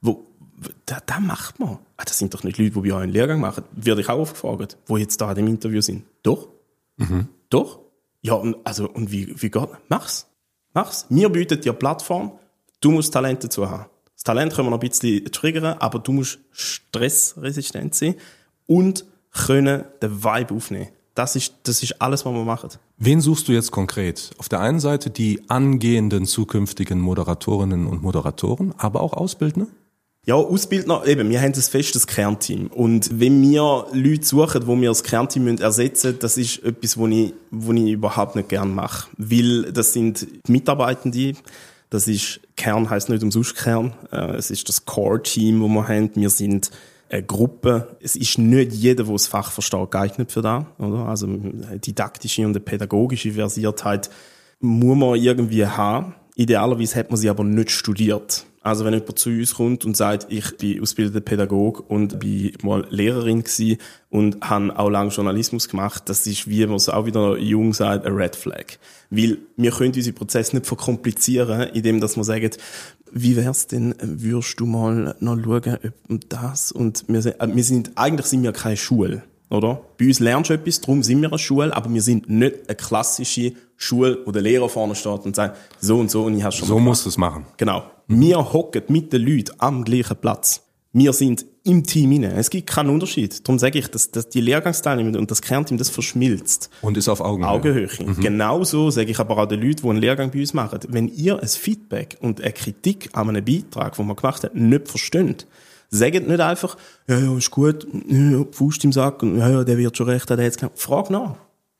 Da macht man. Das sind doch nicht Leute, die bei euch einen Lehrgang machen. Werde ich auch aufgefragt, wo jetzt da in dem Interview sind. Doch? Mhm. Doch? Ja, und wie geht? Mach's. Wir bieten dir eine Plattform. Du musst Talent dazu haben. Das Talent können wir noch ein bisschen triggern, aber du musst stressresistent sein und können den Vibe aufnehmen. Das ist alles, was wir machen. Wen suchst du jetzt konkret? Auf der einen Seite die angehenden zukünftigen Moderatorinnen und Moderatoren, aber auch Ausbildner? Ja, Ausbildner, eben, wir haben ein festes Kernteam. Und wenn wir Leute suchen, wo wir das Kernteam ersetzen müssen, das ist etwas, was ich überhaupt nicht gern mache. Weil das sind die Mitarbeitende, das ist, Kern heisst nicht umsonst Kern, es ist das Core-Team, das wir haben. Wir sind eine Gruppe. Es ist nicht jeder, der das Fach versteht, geeignet für das, oder? Also, eine didaktische und eine pädagogische Versiertheit muss man irgendwie haben. Idealerweise hat man sie aber nicht studiert. Also wenn jemand zu uns kommt und sagt, ich bin ausgebildeter Pädagoge und bin mal Lehrerin gewesen und habe auch lange Journalismus gemacht, das ist, wie man es auch wieder jung sagt, ein Red Flag. Weil wir können unsere Prozesse nicht verkomplizieren, indem dass wir sagen, wie wär's denn, würdest du mal noch schauen, ob das, und eigentlich sind wir keine Schule, oder? Bei uns lernst du etwas, darum sind wir eine Schule, aber wir sind nicht eine klassische Schule, wo der Lehrer vorne steht und sagt, so und so, und ich habe schon so musst du es machen. Genau. Wir hocken mit den Leuten am gleichen Platz. Wir sind im Team inne. Es gibt keinen Unterschied. Darum sage ich, dass die Lehrgangsteilnehmer und das Kernteam, das verschmilzt. Und ist auf Augenhöhe. Genauso sage ich aber auch den Leuten, die einen Lehrgang bei uns machen. Wenn ihr ein Feedback und eine Kritik an einem Beitrag, den man gemacht hat, nicht versteht, sagt nicht einfach, ja, ist gut, ja, Faust im Sack, und ja, der wird schon recht, der hat jetzt gemacht. Frag nach.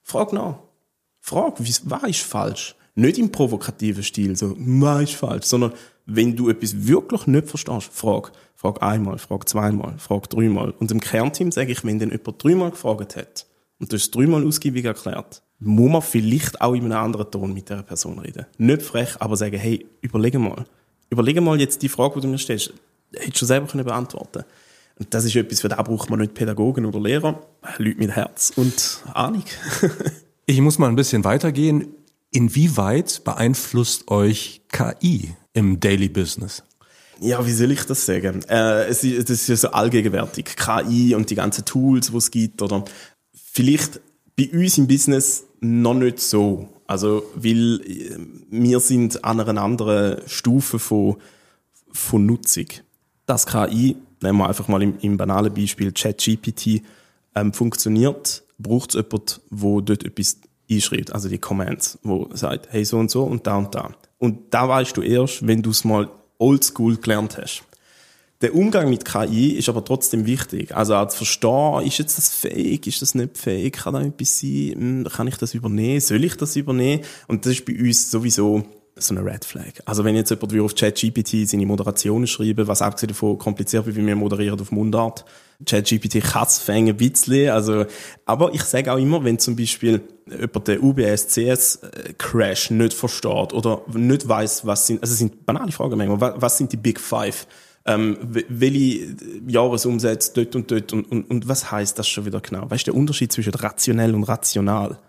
Frag, was ist falsch? Nicht im provokativen Stil, so, was ist falsch, sondern wenn du etwas wirklich nicht verstehst, frag. Frag einmal, frag zweimal, frag dreimal. Und im Kernteam sage ich, wenn dann jemand 3-mal gefragt hat und du hast 3-mal ausgiebig erklärt, muss man vielleicht auch in einem anderen Ton mit dieser Person reden. Nicht frech, aber sagen, hey, überlege mal jetzt die Frage, die du mir stellst, hättest du selber beantworten können. Und das ist etwas, für das braucht man nicht Pädagogen oder Lehrer, Leute mit Herz und Ahnung. Ich muss mal ein bisschen weitergehen. Inwieweit beeinflusst euch KI im Daily Business? Ja, wie soll ich das sagen? Das ist ja so allgegenwärtig. KI und die ganzen Tools, die es gibt, oder vielleicht bei uns im Business noch nicht so. Also, weil wir sind an einer anderen Stufe von Nutzung. Das KI, nehmen wir einfach mal im banalen Beispiel ChatGPT, funktioniert, braucht es jemanden, der dort etwas einschreibt, also die Commands, wo sagt, hey, so und so und da und da. Und da weißt du erst, wenn du es mal oldschool gelernt hast. Der Umgang mit KI ist aber trotzdem wichtig. Also auch zu verstehen, ist jetzt das fähig, ist das nicht fähig, kann da etwas sein, kann ich das übernehmen, soll ich das übernehmen? Und das ist bei uns sowieso so eine Red Flag. Also wenn jetzt jemand auf ChatGPT seine Moderationen schreiben, was abgesehen davon kompliziert wird, wie wir moderieren auf Mundart, ChatGPT kann es ein bisschen, also, aber ich sage auch immer, wenn zum Beispiel jemand den UBS-CS-Crash nicht versteht oder nicht weiss, was sind, also es sind banale Fragen manchmal, was sind die Big Five? Welche Jahresumsätze dort und was heisst das schon wieder genau? Weißt du, der Unterschied zwischen rationell und rational?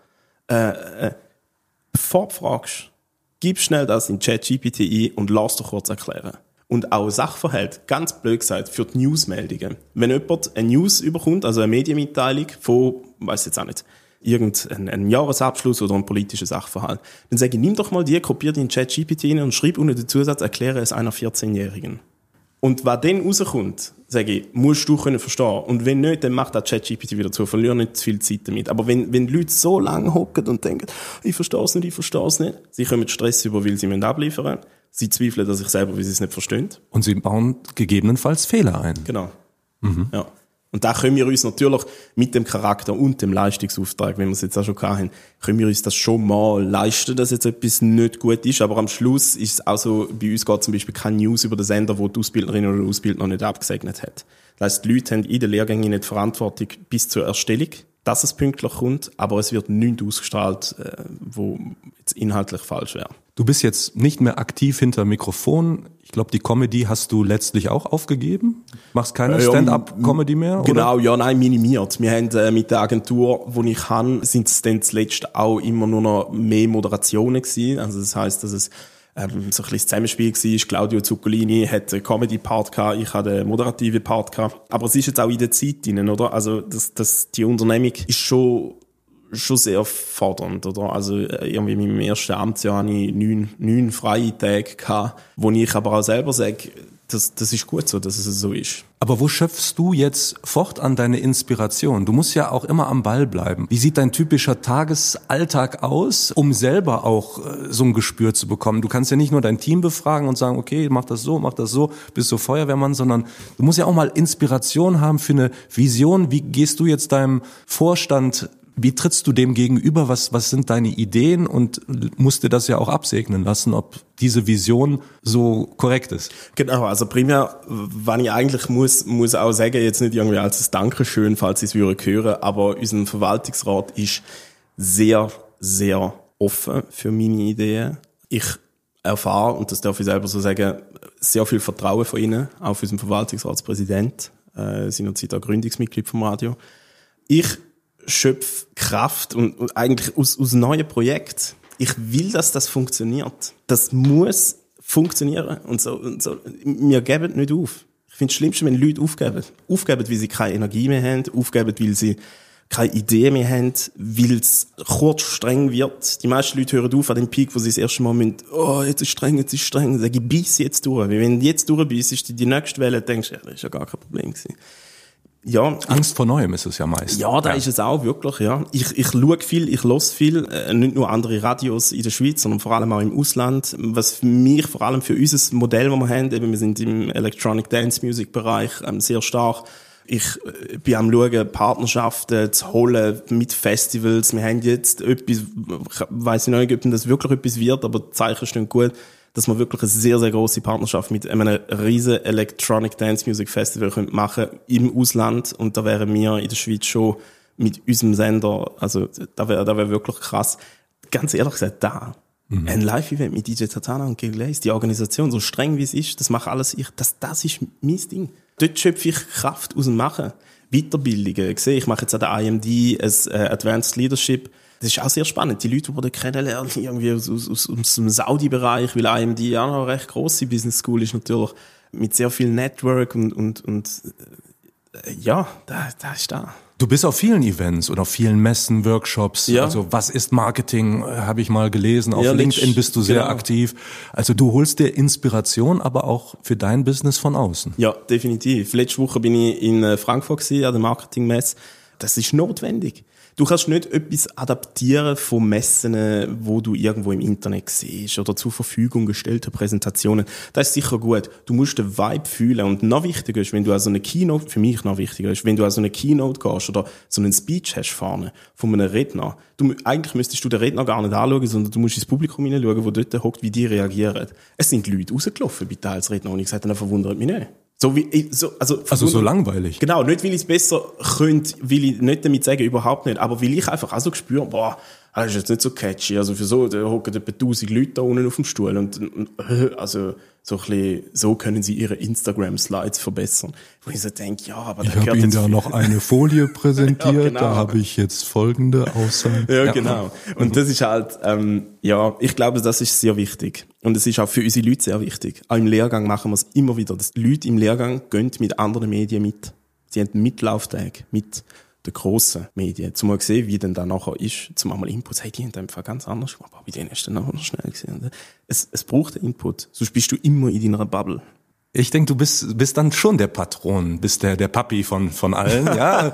Bevor du fragst, gib schnell das in ChatGPT ein und lass dir kurz erklären. Und auch Sachverhalt, ganz blöd gesagt, für die Newsmeldungen. Wenn jemand eine News überkommt, also eine Medienmitteilung von, weiss jetzt auch nicht, irgendein Jahresabschluss oder ein politischer Sachverhalt, dann sage ich, nimm doch mal die, kopier die in ChatGPT rein und schreib unter den Zusatz, erkläre es einer 14-Jährigen. Und was dann rauskommt, sage ich, musst du können verstehen. Und wenn nicht, dann macht das ChatGPT wieder zu. Verliere nicht zu viel Zeit damit. Aber wenn die Leute so lange hocken und denken, ich verstehe es nicht, sie kommen Stress über, weil sie abliefern müssen. Sie zweifeln an sich selber, weil sie es nicht verstehen. Und sie bauen gegebenenfalls Fehler ein. Genau. Ja. Und da können wir uns natürlich mit dem Charakter und dem Leistungsauftrag, wenn wir es jetzt auch schon hatten, können wir uns das schon mal leisten, dass jetzt etwas nicht gut ist. Aber am Schluss ist es auch so, bei uns geht zum Beispiel keine News über den Sender, wo die Ausbildnerin oder der Ausbildner nicht abgesegnet hat. Das heisst, die Leute haben in den Lehrgängen nicht Verantwortung bis zur Erstellung, dass es pünktlich kommt, aber es wird nichts ausgestrahlt, wo jetzt inhaltlich falsch wäre. Du bist jetzt nicht mehr aktiv hinter Mikrofon. Ich glaube, die Comedy hast du letztlich auch aufgegeben. Machst keine Stand-up-Comedy mehr? Genau, oder? Ja, nein, minimiert. Wir haben mit der Agentur, wo ich habe, sind es dann zuletzt auch immer nur noch mehr Moderationen gewesen. Also das heisst, dass es so ein bisschen das Zusammenspiel war. Claudio Zuccolini hat einen Comedy-Part gehabt, ich hatte einen moderativen Part gehabt. Aber es ist jetzt auch in der Zeit drin, oder? Also die Unternehmung ist schon sehr fordernd, oder? Also irgendwie in meinem ersten Amtsjahr hatte ich 9 freie Tage gehabt, wo ich aber auch selber sage, das ist gut so, dass es so ist. Aber wo schöpfst du jetzt fortan deine Inspiration? Du musst ja auch immer am Ball bleiben. Wie sieht dein typischer Tagesalltag aus, um selber auch so ein Gespür zu bekommen? Du kannst ja nicht nur dein Team befragen und sagen, okay, mach das so, bist so Feuerwehrmann, sondern du musst ja auch mal Inspiration haben für eine Vision. Wie gehst du jetzt deinem Vorstand, wie trittst du dem gegenüber? Was sind deine Ideen? Und musst dir das ja auch absegnen lassen, ob diese Vision so korrekt ist. Genau, also primär, wenn ich eigentlich muss auch sagen, jetzt nicht irgendwie als ein Dankeschön, falls Sie es hören, aber unser Verwaltungsrat ist sehr, sehr offen für meine Ideen. Ich erfahre, und das darf ich selber so sagen, sehr viel Vertrauen von ihnen, auch für unseren Verwaltungsratspräsident, seinerzeit auch Gründungsmitglied vom Radio. Ich schöpfe Kraft und eigentlich aus neuen Projekten. Ich will, dass das funktioniert. Das muss funktionieren und so. Wir geben nicht auf. Ich finde es Schlimmste, wenn Leute aufgeben. Aufgeben, weil sie keine Energie mehr haben, aufgeben, weil sie keine Idee mehr haben, weil es kurz streng wird. Die meisten Leute hören auf an dem Peak, wo sie das erste Mal müssen, jetzt ist streng. Dann sage ich, beiß jetzt durch. Weil wenn du jetzt durchbeißt, die nächste Welle, denkst du, ja, das ist ja gar kein Problem gewesen. Ja. Angst vor Neuem ist es ja meist. Ja, da ist es auch wirklich, ja. Ich schaue viel, ich höre viel, nicht nur andere Radios in der Schweiz, sondern vor allem auch im Ausland. Was für mich, vor allem für unser Modell, das wir haben, eben, wir sind im Electronic Dance Music Bereich sehr stark. Ich bin am schauen, Partnerschaften zu holen mit Festivals. Wir haben jetzt etwas, ich weiss nicht, ob das wirklich etwas wird, aber die Zeichen stehen gut, dass wir wirklich eine sehr, sehr grosse Partnerschaft mit einem riesen Electronic Dance Music Festival machen im Ausland. Und da wären wir in der Schweiz schon mit unserem Sender, also da wäre wirklich krass. Ganz ehrlich gesagt, ein Live-Event mit DJ Tatana und Gil Glaze, die Organisation, so streng wie es ist, das mache alles ich, das ist mein Ding. Dort schöpfe ich Kraft aus dem Machen. Weiterbildungen. Ich mache jetzt an der IMD ein Advanced Leadership. Das ist auch sehr spannend. Die Leute, die kennenlernen, irgendwie aus dem Saudi-Bereich, weil IMD ja noch eine recht grosse Business School ist natürlich, mit sehr viel Network und ja, da ist da. Du bist auf vielen Events oder auf vielen Messen, Workshops. Ja. Also was ist Marketing, habe ich mal gelesen. Auf LinkedIn bist du sehr aktiv. Also du holst dir Inspiration, aber auch für dein Business von außen. Ja, definitiv. Letzte Woche bin ich in Frankfurt gewesen, an der Marketingmesse. Das ist notwendig. Du kannst nicht etwas adaptieren von Messen, wo du irgendwo im Internet siehst oder zur Verfügung gestellte Präsentationen. Das ist sicher gut. Du musst den Vibe fühlen. Und noch wichtiger ist, wenn du also eine Keynote, für mich noch wichtiger ist, wenn du also eine Keynote gehst oder so einen Speech hast vorne von einem Redner, eigentlich müsstest du den Redner gar nicht anschauen, sondern du musst ins Publikum hineinschauen, wo dort hockt, wie die reagieren. Es sind Leute rausgelaufen bei Teilsredner und ich gesagt, dann verwundert mich nicht. Also so langweilig. Genau, nicht weil ich es besser könnte, will ich nicht damit sagen, überhaupt nicht, aber weil ich einfach auch so spüre, das ist jetzt nicht so catchy, also für so, da hocken etwa 1000 Leute da unten auf dem Stuhl und also so ein bisschen, so können sie ihre Instagram-Slides verbessern. Wo ich so denke, ja, aber ich habe Ihnen da noch eine Folie präsentiert, ja, genau. Da habe ich jetzt folgende Aussagen. Ja, genau. Und das ist halt, ich glaube, das ist sehr wichtig. Und es ist auch für unsere Leute sehr wichtig. Auch im Lehrgang machen wir es immer wieder. Die Leute im Lehrgang gehen mit anderen Medien mit. Sie haben Mitlauftage mit den grossen Medien, zum mal sehen, wie denn da nachher ist, zum einmal Inputs, hey, die haben einfach ganz anders gemacht, aber bei denen ist dann nachher noch schnell gesehen. Es braucht einen Input, sonst bist du immer in deiner Bubble. Ich denke, du bist dann schon der Patron, bist der Papi von allen, ja.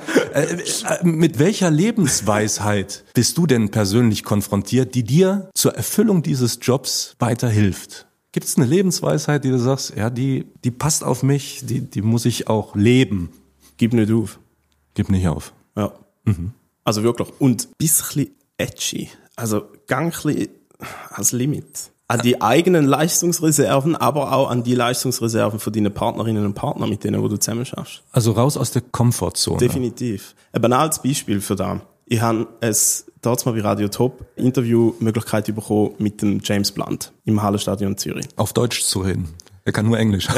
Mit welcher Lebensweisheit bist du denn persönlich konfrontiert, die dir zur Erfüllung dieses Jobs weiterhilft? Gibt es eine Lebensweisheit, die du sagst, ja, die passt auf mich, die muss ich auch leben? Gib nicht auf. Gib nicht auf. Ja. Mhm. Also wirklich. Und ein bisschen edgy. Also gang ein bisschen als Limit. An die eigenen Leistungsreserven, aber auch an die Leistungsreserven von deinen Partnerinnen und Partnern, mit denen wo du zusammen schaffst. Also raus aus der Komfortzone. Definitiv. Ein banales Beispiel für das. Ich habe dort mal bei Radio Top Interviewmöglichkeit bekommen mit dem James Blunt im Hallenstadion Zürich. Auf Deutsch zu reden. Er kann nur Englisch.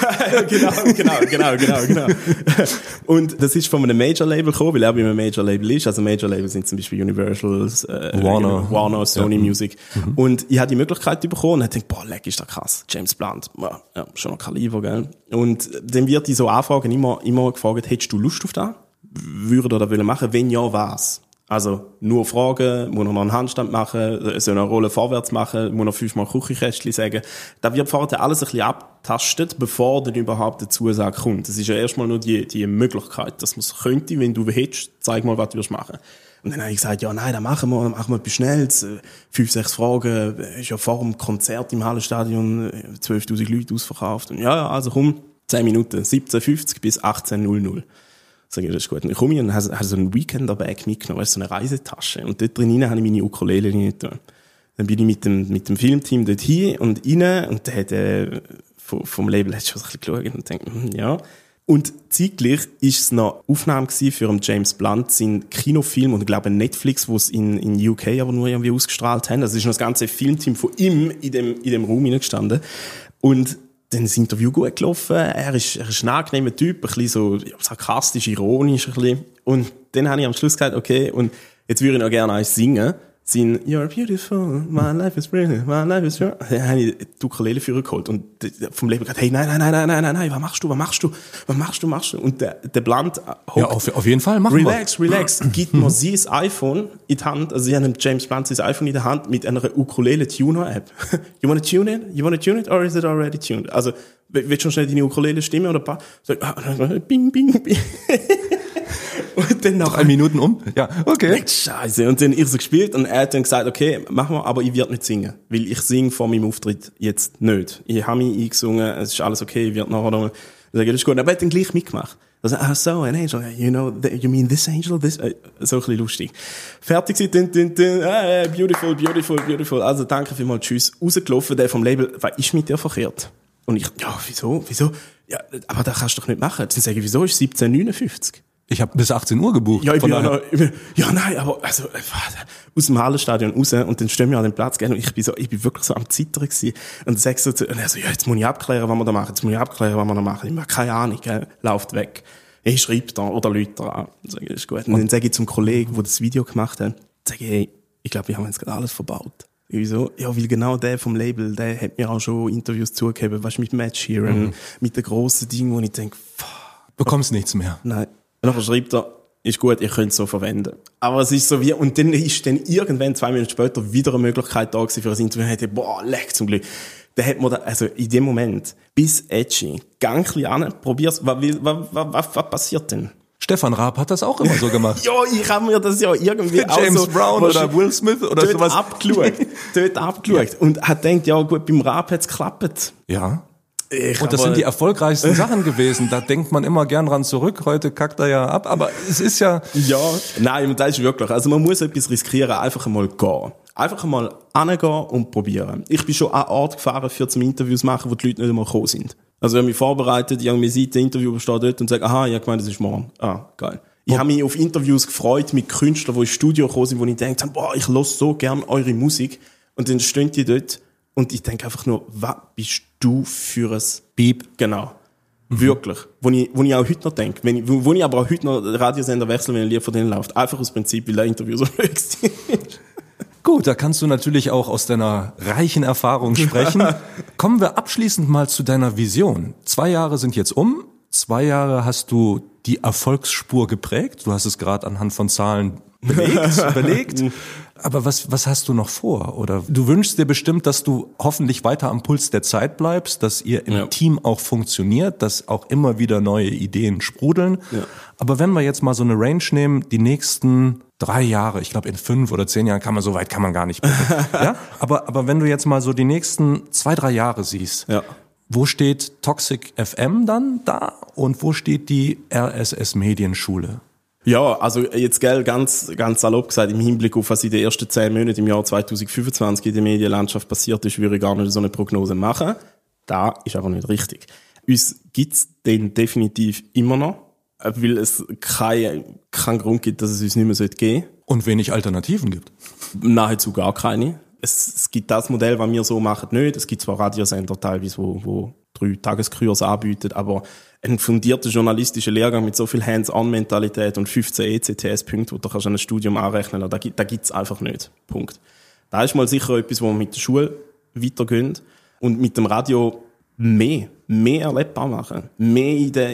Genau. Und das ist von einem Major-Label gekommen, weil er bei einem Major-Label ist. Also Major-Label sind zum Beispiel Universal, Warner, Sony Music. Mhm. Und ich habe die Möglichkeit bekommen und ich dachte, leck, ist das krass. James Blunt, ja, schon noch Kaliber, gell? Und dann wird die so Anfragen immer gefragt, hättest du Lust auf das? Würde er das machen? Wenn ja, was? Also, nur fragen, muss er noch einen Handstand machen, soll er eine Rolle vorwärts machen, muss er 5-mal Küchenkästchen sagen. Da wird vorher alles ein bisschen abtastet, bevor dann überhaupt der Zusage kommt. Das ist ja erstmal nur die Möglichkeit, dass man es könnte, wenn du hättest, zeig mal, was du wirst machen. Und dann habe ich gesagt, ja, nein, dann machen wir etwas Schnelles. 5-6 Fragen, ist ja vor dem Konzert im Hallenstadion 12.000 Leute ausverkauft. Und ja, also komm, 10 Minuten, 17:50 bis 18:00. Sag ich, das ist gut. Und ich komme und habe so einen Weekender-Bag mitgenommen, so eine Reisetasche. Und dort drin habe ich meine Ukulele rein. Dann bin ich mit dem Filmteam dort hin und rein und der hat, vom Label hat schon so ein bisschen geschaut und denkt, ja. Und zeitgleich ist es noch Aufnahme gewesen für einen James Blunt, sein Kinofilm und ich glaube Netflix, wo es in UK aber nur irgendwie ausgestrahlt haben. Also ist noch das ganze Filmteam von ihm in dem Raum hineingestanden. Und dann ist das Interview gut gelaufen. Er ist ein angenehmer Typ, ein bisschen so sarkastisch, ironisch ein bisschen. Und dann habe ich am Schluss gesagt, okay, und jetzt würde ich noch gerne eins singen. Sind You're beautiful, my life is brilliant, my life is short. Dann habe ich die Ukulele für ihn geholt und vom Leben gesagt, hey, nein, was machst du? Und der Blunt ja, auf jeden Fall, machen Relax, gibt mir sein iPhone in die Hand, also ich habe James Blunt sein iPhone in der Hand mit einer Ukulele-Tuner-App. You wanna tune it, or is it already tuned? Also, willst du schon schnell deine Ukulele stimmen oder paar? So, bing, bing, bing. Und dann nach 3 Minuten um? Ja, okay. Scheiße. Und dann ich so gespielt und er hat dann gesagt, okay, machen wir, aber ich werde nicht singen. Weil ich singe vor meinem Auftritt jetzt nicht. Ich habe mich eingesungen, es ist alles okay, ich werde nachher noch sagen, das ist gut. Aber er hat dann gleich mitgemacht. Also, so, an angel, you mean this angel, this, so ein bisschen lustig. Fertig sind, beautiful. Also, danke vielmals, tschüss. Rausgelaufen, der vom Label, was ist mit dir verkehrt? Und ich, ja, wieso? Ja, aber das kannst du doch nicht machen. Dann sage ich, wieso ist 17:59? Ich habe bis 18 Uhr gebucht. Ja, nein, aber also aus dem Hallenstadion raus und dann stehen wir an den Platz gehen und ich bin wirklich so am Zittern gewesen und sag so und er so, ja, jetzt muss ich abklären, was wir da machen. Ich habe keine Ahnung, läuft weg. Ich schreibe da oder Leute an. Sag ich, ist gut. Und dann sage ich zum Kollegen, der das Video gemacht hat, sage ich, hey, ich glaube, wir haben jetzt gerade alles verbaut. Wieso? Ja, weil genau der vom Label, der hat mir auch schon Interviews zugegeben, weißt du, mit Matt Sheeran, mit den grossen Dingen, wo ich denke, bekommst nichts mehr. Nein. Und dann schreibt er, ist gut, ihr könnt es so verwenden. Aber es ist so wie, und dann ist dann irgendwann 2 Minuten später wieder eine Möglichkeit da gewesen für ein Interview. Und ich dachte, boah, leck zum Glück. Dann hat man da, also in dem Moment, bis edgy, gang ein bisschen an, probier's, was passiert denn? Stefan Raab hat das auch immer so gemacht. Ja, ich habe mir das ja irgendwie auch James so, Brown oder Will Smith oder sowas. Dort abgeschaut. Und hat gedacht, ja gut, beim Raab hat's geklappt. Ja. Und das sind die erfolgreichsten Sachen gewesen. Da denkt man immer gern dran zurück. Heute kackt er ja ab. Aber es ist ja... Ja, nein, das ist wirklich. Also man muss etwas riskieren. Einfach einmal gehen. Einfach einmal hingehen und probieren. Ich bin schon an einen Ort gefahren, für zum Interviews machen, wo die Leute nicht einmal gekommen sind. Also ich habe mich vorbereitet, ich habe mir ein Interview steht dort und sage, aha, ich habe gemeint, das ist morgen. Ah, geil. Ich habe mich auf Interviews gefreut mit Künstlern, die ins Studio gekommen sind, wo ich gedacht habe, boah, ich höre so gern eure Musik. Und dann stehen die dort und ich denke einfach nur, was bist du für ein Beep? Genau. Wirklich. Wo ich auch heute noch denke. Wo ich aber auch heute noch den Radiosender wechsle, wenn ein Lied von denen läuft. Einfach aus Prinzip, weil der Interview so höchst ist. Gut, da kannst du natürlich auch aus deiner reichen Erfahrung sprechen. Kommen wir abschließend mal zu deiner Vision. 2 Jahre sind jetzt um. 2 Jahre hast du die Erfolgsspur geprägt. Du hast es gerade anhand von Zahlen belegt. Aber was hast du noch vor? Oder du wünschst dir bestimmt, dass du hoffentlich weiter am Puls der Zeit bleibst, dass ihr im Team auch funktioniert, dass auch immer wieder neue Ideen sprudeln. Ja. Aber wenn wir jetzt mal so eine Range nehmen, die nächsten 3 Jahre, ich glaube in 5 oder 10 Jahren so weit kann man gar nicht blicken. Ja? Aber wenn du jetzt mal so die nächsten 2-3 Jahre siehst, wo steht Toxic FM dann da und wo steht die RSS Medienschule? Ja, also jetzt ganz salopp gesagt, im Hinblick auf was in den ersten 10 Monaten im Jahr 2025 in der Medienlandschaft passiert ist, würde ich gar nicht so eine Prognose machen. Das ist aber nicht richtig. Uns gibt's den definitiv immer noch, weil es keinen Grund gibt, dass es uns nicht mehr geben sollte. Und wenig Alternativen gibt? Nahezu gar keine. Es gibt das Modell, was wir so machen, nicht. Es gibt zwar Radiosender teilweise, wo 3 Tageskurs anbieten, aber ein fundierter journalistischer Lehrgang mit so viel Hands-on-Mentalität und 15 ECTS-Punkte, wo du kannst an ein Studium anrechnen kannst, da gibt's einfach nicht. Punkt. Da ist mal sicher etwas, wo wir mit der Schule weitergehen und mit dem Radio mehr erlebbar machen. Mehr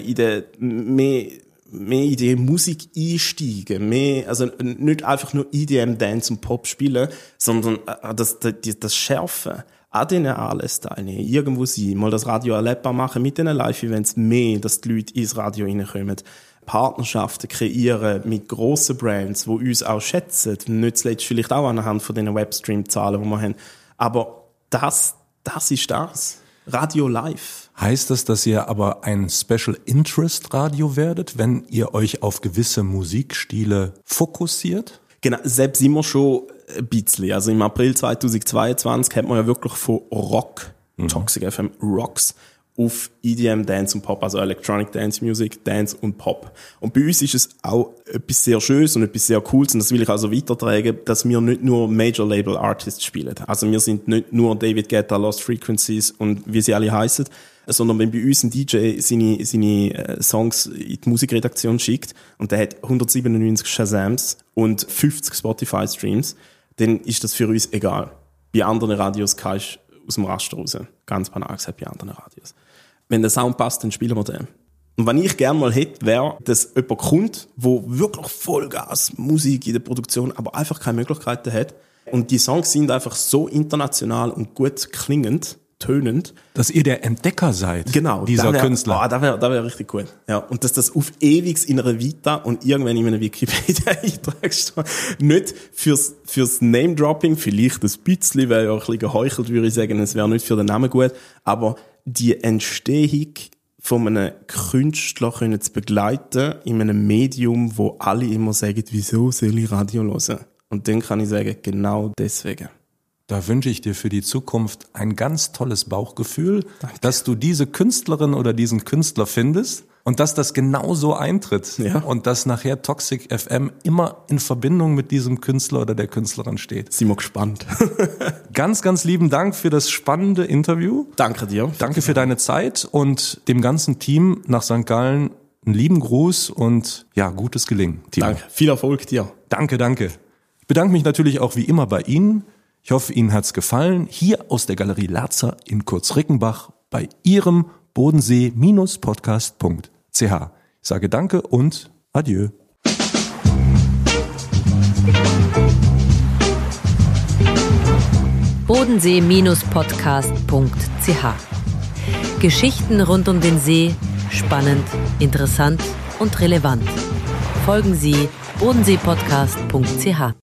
in die Musik einsteigen, also nicht einfach nur EDM, Dance und Pop spielen, sondern das Schärfen an diesen alles teilnehmen, irgendwo sein, mal das Radio erlebbar machen mit diesen Live-Events mehr, dass die Leute ins Radio reinkommen, Partnerschaften kreieren mit grossen Brands, die uns auch schätzen, nicht zuletzt vielleicht auch anhand von diesen Webstream-Zahlen, die wir haben, aber das ist das. Radio live. Heißt das, dass ihr aber ein Special Interest Radio werdet, wenn ihr euch auf gewisse Musikstile fokussiert? Genau, selbst sind wir schon ein bisschen. Also im April 2022 hat man ja wirklich von Rock, Toxic FM Rocks, auf EDM, Dance und Pop, also Electronic Dance Music, Dance und Pop. Und bei uns ist es auch etwas sehr Schönes und etwas sehr Cooles, und das will ich also weitertragen, dass wir nicht nur Major Label Artists spielen. Also wir sind nicht nur David Guetta, Lost Frequencies und wie sie alle heissen, sondern wenn bei uns ein DJ seine Songs in die Musikredaktion schickt und der hat 197 Shazams und 50 Spotify-Streams, dann ist das für uns egal. Bei anderen Radios kannst du aus dem Raster raus. Ganz banal gesagt, bei anderen Radios. Wenn der Sound passt, dann spielen wir den. Und was ich gerne mal hätte, wäre, dass jemand kommt, der wirklich Vollgas Musik in der Produktion, aber einfach keine Möglichkeiten hat. Und die Songs sind einfach so international und gut klingend, tönend. Dass ihr der Entdecker seid, genau, dieser Künstler. Oh, das wär richtig gut. Ja, und dass das auf ewig in einer Vita und irgendwann in einem Wikipedia-Eintrag steht. Nicht fürs Name-Dropping, vielleicht ein bisschen, wäre ja ein bisschen geheuchelt, würde ich sagen, es wäre nicht für den Namen gut, aber die Entstehung von einem Künstler können zu begleiten in einem Medium, wo alle immer sagen, wieso soll ich Radio hören? Und dann kann ich sagen, genau deswegen. Da wünsche ich dir für die Zukunft ein ganz tolles Bauchgefühl, dass du diese Künstlerin oder diesen Künstler findest und dass das genauso eintritt und dass nachher Toxic FM immer in Verbindung mit diesem Künstler oder der Künstlerin steht. Sind wir gespannt. Ganz, ganz lieben Dank für das spannende Interview. Danke dir. Danke für deine Zeit und dem ganzen Team nach St. Gallen einen lieben Gruß und ja, gutes Gelingen. Timo. Danke. Viel Erfolg dir. Danke, danke. Ich bedanke mich natürlich auch wie immer bei Ihnen. Ich hoffe, Ihnen hat's gefallen. Hier aus der Galerie Latzer in Kurz-Rickenbach bei Ihrem Bodensee-podcast.ch. Ich sage danke und adieu. Bodensee-podcast.ch. Geschichten rund um den See, spannend, interessant und relevant. Folgen Sie bodensee-podcast.ch.